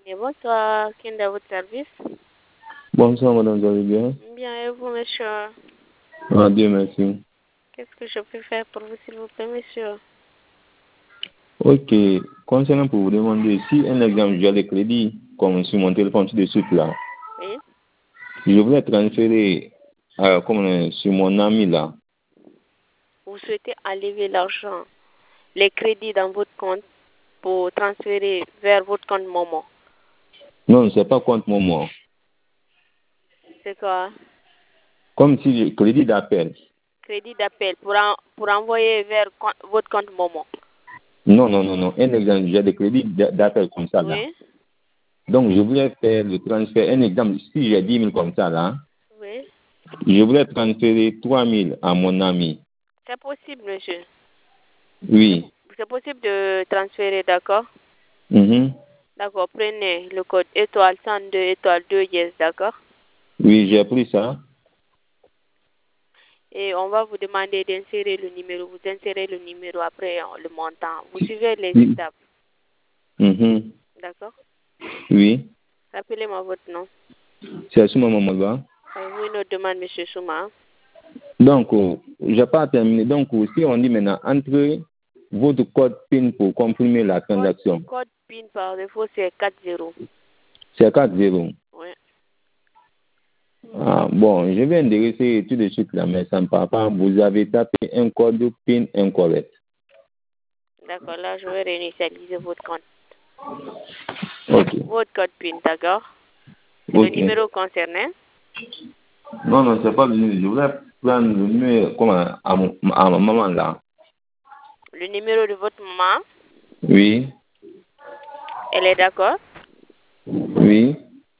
Et bonsoir, quel est votre service? Bonsoir, madame, vous allez bien? Bien, et vous, monsieur? Ah, Dieu merci. Qu'est-ce que je peux faire pour vous, s'il vous plaît, monsieur? Ok, concernant pour vous demander si un exemple, j'ai des crédits, comme sur mon téléphone tout de suite là, Oui. je voulais transférer comme sur mon ami là. Vous souhaitez enlever l'argent, les crédits dans votre compte pour transférer vers votre compte Momo. Non, c'est pas compte Momo. C'est quoi? Comme si le crédit d'appel. Crédit d'appel pour envoyer vers votre compte Momo. Non, non, non, non. Un exemple, j'ai des crédits d'appel comme ça là. Oui. Donc, je voulais faire le transfert. Un exemple, si j'ai 10 000 comme ça là, Oui. je voulais transférer 3 000 à mon ami. C'est possible, monsieur. Oui. C'est possible de transférer, d'accord? Mhm. D'accord, prenez le code étoile 102 étoile 2 yes, d'accord? Oui, j'ai pris ça. Et on va vous demander d'insérer le numéro. Vous insérez le numéro après le montant. Vous suivez les Oui. étapes. Mhm. D'accord? Oui. Rappelez-moi votre nom. C'est Souma Mamadou. Avez-vous une autre demande, monsieur Souma? Donc, je n'ai pas terminé. Donc, si on dit maintenant, entrez votre code PIN pour confirmer la transaction. Code PIN par défaut, c'est 40. C'est 4-0. Oui. Ah, bon, je viens de réessayer tout de suite là, mais ça ne part pas. Vous avez tapé un code PIN incorrect. D'accord, là, je vais réinitialiser votre compte. Ok. Votre code PIN, d'accord? C'est Ok. le numéro concerné. Non, non, c'est pas le numéro. Je voulais prendre le numéro comme à ma maman là. Le numéro de votre maman. Oui. Elle est d'accord? Oui.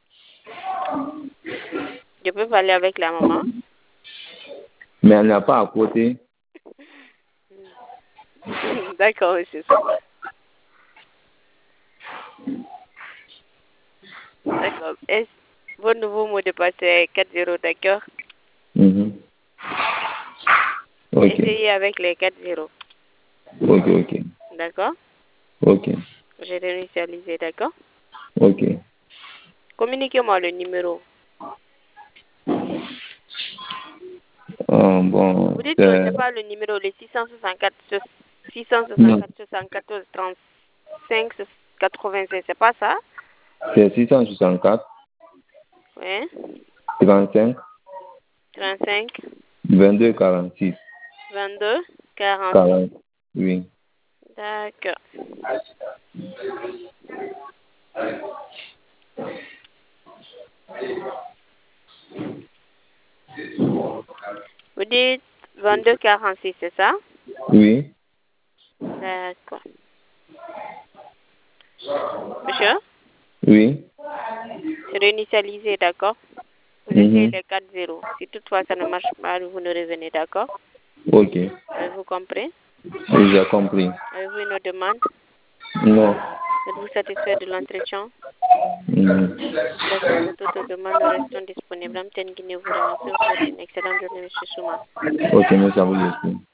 Je peux parler avec la maman? Mais elle n'a pas à côté. D'accord, monsieur Souma. D'accord. Votre nouveau mot de passe est 40, d'accord? Mhm. Ok. Essayez avec les 40. Ok, ok. D'accord? Ok. J'ai réinitialisé, d'accord? Ok. Communiquez-moi le numéro. Bon, Vous dites que c'est... c'est pas le numéro, le 664 Non, 74 35 96, c'est pas ça? c'est 664, Oui. 35, 35 22, 46, 22 46. 40. Oui. D'accord. Vous dites 22 46, c'est ça? Oui. D'accord. Monsieur? Oui. C'est réinitialisé, d'accord? Vous essayez Mhm. les 4-0. Si toutefois ça ne marche pas, vous nous revenez, d'accord? Ok. Avez-vous compris? Oui, j'ai compris. Avez-vous une autre demande? Non. Êtes-vous satisfait de l'entretien? Mhm. D'accord, pour toute demande, nous restons disponibles. Amten Guinée vous remercie. Vous souhaite une excellente journée, monsieur Souma. Ok, merci à vous aussi.